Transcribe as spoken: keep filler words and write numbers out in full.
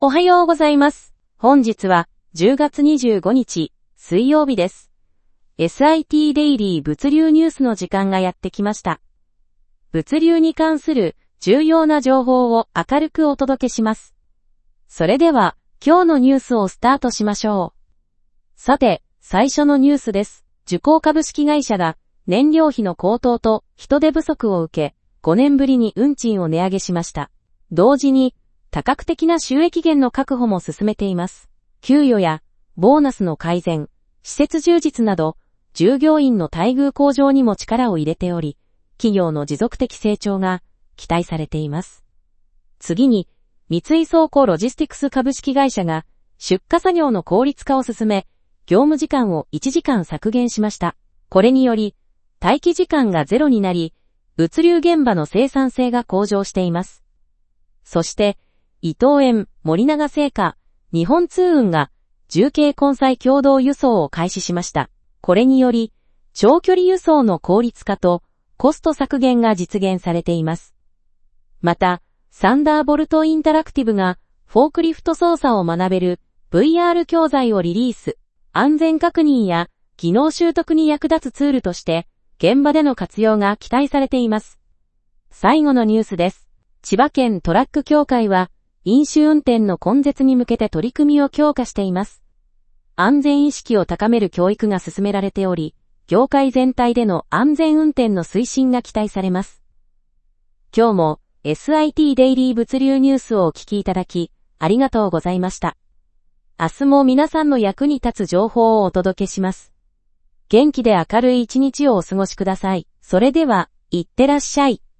おはようございます。本日はじゅうがつにじゅうごにち水曜日です。エスアイティー デイリー物流ニュースの時間がやってきました。物流に関する重要な情報を明るくお届けします。それでは今日のニュースをスタートしましょう。さて、最初のニュースです。受講株式会社が燃料費の高騰と人手不足を受け、ごねんぶりに運賃を値上げしました。同時に、多角的な収益源の確保も進めています。給与やボーナスの改善、施設充実など、従業員の待遇向上にも力を入れており、企業の持続的成長が期待されています。次に、三井倉庫ロジスティクス株式会社が出荷作業の効率化を進め、業務時間をいちじかん削減しました。これにより、待機時間がゼロになり、物流現場の生産性が向上しています。そして、伊藤園、森永製菓、日本通運が重慶根西共同輸送を開始しました。これにより、長距離輸送の効率化とコスト削減が実現されています。また、サンダーボルトインタラクティブがフォークリフト操作を学べる ブイアール 教材をリリース、安全確認や技能習得に役立つツールとして現場での活用が期待されています。最後のニュースです。千葉県トラック協会は飲酒運転の根絶に向けて取り組みを強化しています。安全意識を高める教育が進められており、業界全体での安全運転の推進が期待されます。今日も エスアイティー デイリー物流ニュースをお聞きいただき、ありがとうございました。明日も皆さんの役に立つ情報をお届けします。元気で明るい一日をお過ごしください。それでは、いってらっしゃい。